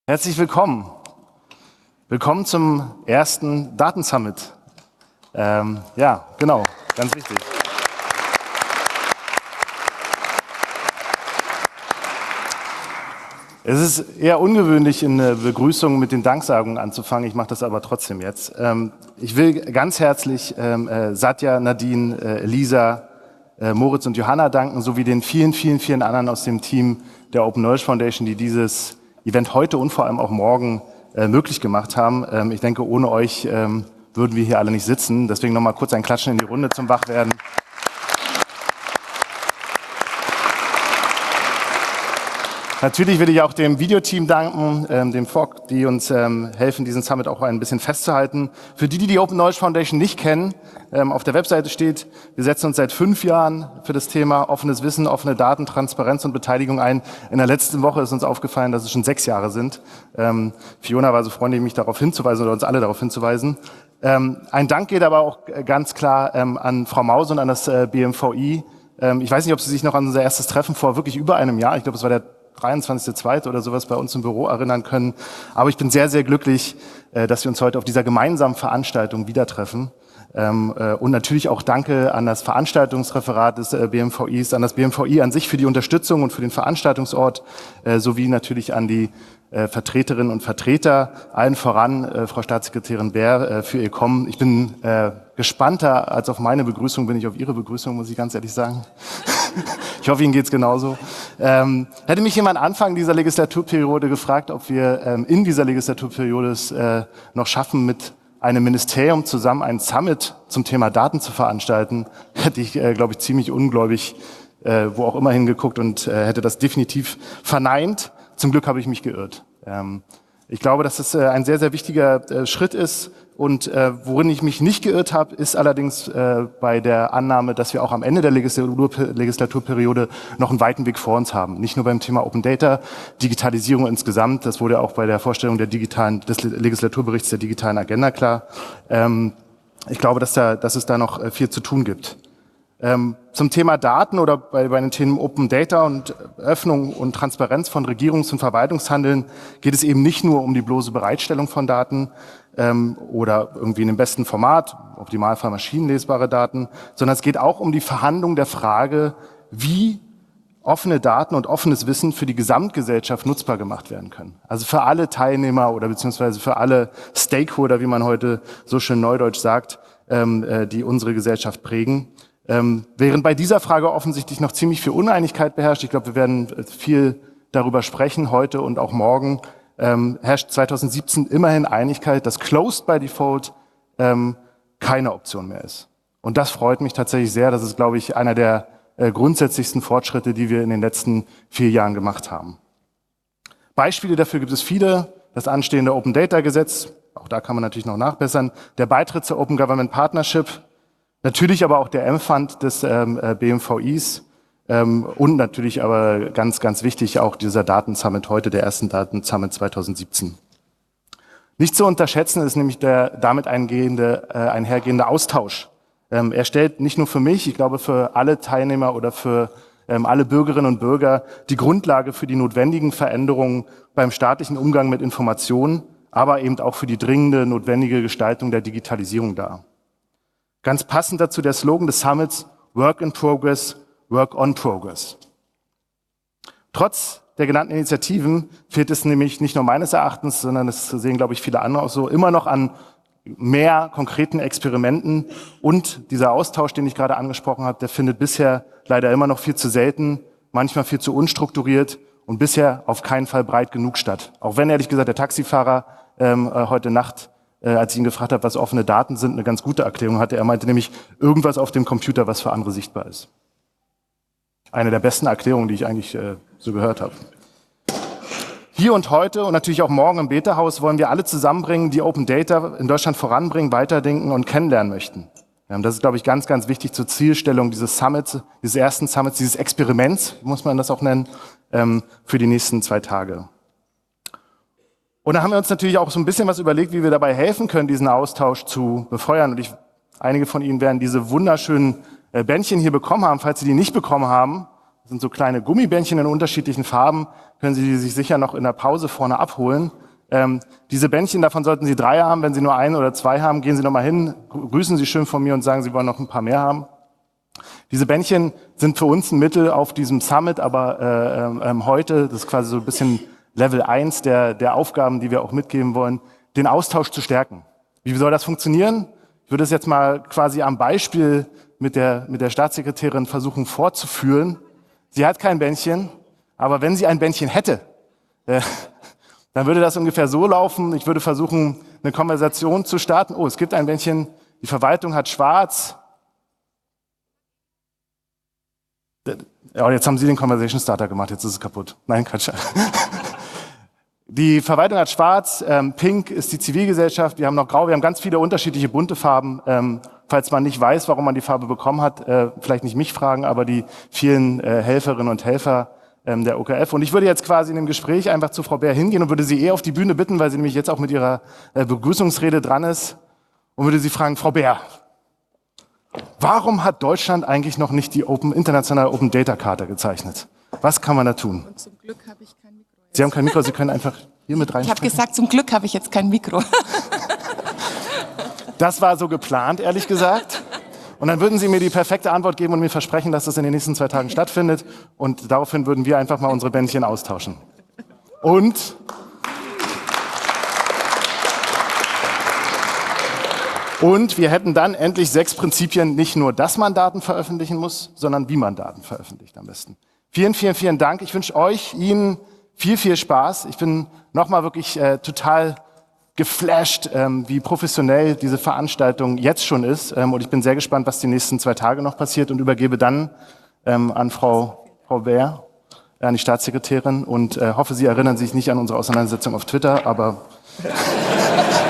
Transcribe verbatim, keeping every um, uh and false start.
Herzlich willkommen. Willkommen zum ersten Datensummit. Ähm, ja, genau, ganz wichtig. Es ist eher ungewöhnlich, in der Begrüßung mit den Danksagungen anzufangen. Ich mache das aber trotzdem jetzt. Ähm, ich will ganz herzlich ähm, äh, Satya, Nadine, äh, Lisa, äh, Moritz und Johanna danken, sowie den vielen, vielen, vielen anderen aus dem Team der Open Knowledge Foundation, die dieses Event heute und vor allem auch morgen äh, möglich gemacht haben. Ähm, ich denke, ohne euch ähm, würden wir hier alle nicht sitzen. Deswegen nochmal kurz ein Klatschen in die Runde zum Wachwerden. Natürlich will ich auch dem Videoteam danken, ähm, dem F O C, die uns ähm, helfen, diesen Summit auch ein bisschen festzuhalten. Für die, die die Open Knowledge Foundation nicht kennen, ähm, auf der Webseite steht, wir setzen uns seit fünf Jahren für das Thema offenes Wissen, offene Daten, Transparenz und Beteiligung ein. In der letzten Woche ist uns aufgefallen, dass es schon sechs Jahre sind. Ähm, Fiona war so freundlich, mich darauf hinzuweisen oder uns alle darauf hinzuweisen. Ähm, ein Dank geht aber auch ganz klar ähm, an Frau Mause und an das äh, B M V I. Ähm, ich weiß nicht, ob Sie sich noch an unser erstes Treffen vor wirklich über einem Jahr, ich glaube, es war der dreiundzwanzigster zweite oder sowas bei uns im Büro erinnern können. Aber ich bin sehr, sehr glücklich, dass wir uns heute auf dieser gemeinsamen Veranstaltung wieder treffen. Und natürlich auch danke an das Veranstaltungsreferat des B M V Is, an das B M V I an sich für die Unterstützung und für den Veranstaltungsort, sowie natürlich an die Vertreterinnen und Vertreter, allen voran Frau Staatssekretärin Bär für ihr Kommen. Ich bin gespannter als auf meine Begrüßung, bin ich auf Ihre Begrüßung, muss ich ganz ehrlich sagen. Ich hoffe, Ihnen geht's genauso. Ähm, hätte mich jemand Anfang dieser Legislaturperiode gefragt, ob wir ähm, in dieser Legislaturperiode es äh, noch schaffen, mit einem Ministerium zusammen einen Summit zum Thema Daten zu veranstalten, hätte ich, äh, glaube ich, ziemlich ungläubig, äh, wo auch immer hingeguckt und äh, hätte das definitiv verneint. Zum Glück habe ich mich geirrt. Ähm, ich glaube, dass es äh, ein sehr, sehr wichtiger äh, Schritt ist. Und äh, worin ich mich nicht geirrt habe, ist allerdings äh, bei der Annahme, dass wir auch am Ende der Legislatur Legislaturperiode noch einen weiten Weg vor uns haben. Nicht nur beim Thema Open Data, Digitalisierung insgesamt. Das wurde auch bei der Vorstellung der digitalen, des Legislaturberichts der digitalen Agenda klar. Ähm, ich glaube, dass, da, dass es da noch äh, viel zu tun gibt. Ähm, zum Thema Daten oder bei, bei den Themen Open Data und Öffnung und Transparenz von Regierungs- und Verwaltungshandeln geht es eben nicht nur um die bloße Bereitstellung von Daten ähm, oder irgendwie in dem besten Format, optimalfall maschinenlesbare Daten, sondern es geht auch um die Verhandlung der Frage, wie offene Daten und offenes Wissen für die Gesamtgesellschaft nutzbar gemacht werden können. Also für alle Teilnehmer oder beziehungsweise für alle Stakeholder, wie man heute so schön neudeutsch sagt, ähm, äh, die unsere Gesellschaft prägen. Ähm, während bei dieser Frage offensichtlich noch ziemlich viel Uneinigkeit beherrscht, ich glaube, wir werden viel darüber sprechen heute und auch morgen, ähm, herrscht zweitausendsiebzehn immerhin Einigkeit, dass Closed by Default ähm, keine Option mehr ist. Und das freut mich tatsächlich sehr. Das ist, glaube ich, einer der äh, grundsätzlichsten Fortschritte, die wir in den letzten vier Jahren gemacht haben. Beispiele dafür gibt es viele. Das anstehende Open Data Gesetz, auch da kann man natürlich noch nachbessern, der Beitritt zur Open Government Partnership, natürlich aber auch der M-Fund des ähm, B M V Is ähm, und natürlich aber ganz, ganz wichtig auch dieser Datensummit heute, der ersten Datensummit zweitausendsiebzehn. Nicht zu unterschätzen ist nämlich der damit eingehende, äh, einhergehende Austausch. Ähm, er stellt nicht nur für mich, ich glaube für alle Teilnehmer oder für ähm, alle Bürgerinnen und Bürger die Grundlage für die notwendigen Veränderungen beim staatlichen Umgang mit Informationen, aber eben auch für die dringende, notwendige Gestaltung der Digitalisierung dar. Ganz passend dazu der Slogan des Summits, Work in Progress, Work on Progress. Trotz der genannten Initiativen fehlt es nämlich nicht nur meines Erachtens, sondern das sehen, glaube ich, viele andere auch so, immer noch an mehr konkreten Experimenten. Und dieser Austausch, den ich gerade angesprochen habe, der findet bisher leider immer noch viel zu selten, manchmal viel zu unstrukturiert und bisher auf keinen Fall breit genug statt. Auch wenn, ehrlich gesagt, der Taxifahrer ähm, heute Nacht, äh, als ich ihn gefragt habe, was offene Daten sind, eine ganz gute Erklärung hatte. Er meinte nämlich, irgendwas auf dem Computer, was für andere sichtbar ist. Eine der besten Erklärungen, die ich eigentlich äh, so gehört habe. Hier und heute und natürlich auch morgen im Beta-Haus wollen wir alle zusammenbringen, die Open Data in Deutschland voranbringen, weiterdenken und kennenlernen möchten. Ja, das ist, glaube ich, ganz, ganz wichtig zur Zielstellung dieses Summits, dieses ersten Summits, dieses Experiments, muss man das auch nennen, ähm, für die nächsten zwei Tage. Und da haben wir uns natürlich auch so ein bisschen was überlegt, wie wir dabei helfen können, diesen Austausch zu befeuern. Und ich, einige von Ihnen werden diese wunderschönen äh, Bändchen hier bekommen haben. Falls Sie die nicht bekommen haben, Das sind so kleine Gummibändchen in unterschiedlichen Farben, können Sie sich sicher noch in der Pause vorne abholen. Ähm, diese Bändchen, davon sollten Sie drei haben. Wenn Sie nur ein oder zwei haben, gehen Sie noch mal hin, grüßen Sie schön von mir und sagen, Sie wollen noch ein paar mehr haben. Diese Bändchen sind für uns ein Mittel auf diesem Summit, aber äh, ähm, heute, das ist quasi so ein bisschen Level eins der, der Aufgaben, die wir auch mitgeben wollen, den Austausch zu stärken. Wie soll das funktionieren? Ich würde es jetzt mal quasi am Beispiel mit der, mit der Staatssekretärin versuchen fortzuführen. Sie hat kein Bändchen, aber wenn sie ein Bändchen hätte, äh, dann würde das ungefähr so laufen. Ich würde versuchen, eine Konversation zu starten. Oh, es gibt ein Bändchen, die Verwaltung hat schwarz. Ja, jetzt haben Sie den Conversation Starter gemacht, jetzt ist es kaputt. Nein, Quatsch. Die Verwaltung hat schwarz, ähm, pink ist die Zivilgesellschaft, wir haben noch grau, wir haben ganz viele unterschiedliche bunte Farben. Ähm, falls man nicht weiß, warum man die Farbe bekommen hat, äh, vielleicht nicht mich fragen, aber die vielen äh, Helferinnen und Helfer ähm, der O K F. Und ich würde jetzt quasi in dem Gespräch einfach zu Frau Bär hingehen und würde sie eher auf die Bühne bitten, weil sie nämlich jetzt auch mit ihrer äh, Begrüßungsrede dran ist, und würde sie fragen, Frau Bär, warum hat Deutschland eigentlich noch nicht die Open, internationale Open Data Charta gezeichnet? Was kann man da tun? Und zum Glück habe ich kein Mikro. Sie haben kein Mikro, Sie können einfach hier mit rein. Ich habe gesagt, zum Glück habe ich jetzt kein Mikro. Das war so geplant, ehrlich gesagt. Und dann würden Sie mir die perfekte Antwort geben und mir versprechen, dass das in den nächsten zwei Tagen stattfindet. Und daraufhin würden wir einfach mal unsere Bändchen austauschen. Und Und wir hätten dann endlich sechs Prinzipien, nicht nur, dass man Daten veröffentlichen muss, sondern wie man Daten veröffentlicht am besten. Vielen, vielen, vielen Dank. Ich wünsche euch, Ihnen viel, viel Spaß. Ich bin nochmal wirklich äh, total geflasht, ähm, wie professionell diese Veranstaltung jetzt schon ist. Ähm, und ich bin sehr gespannt, was die nächsten zwei Tage noch passiert, und übergebe dann ähm, an Frau, Frau Bär, an die Staatssekretärin, und äh, hoffe, Sie erinnern sich nicht an unsere Auseinandersetzung auf Twitter, aber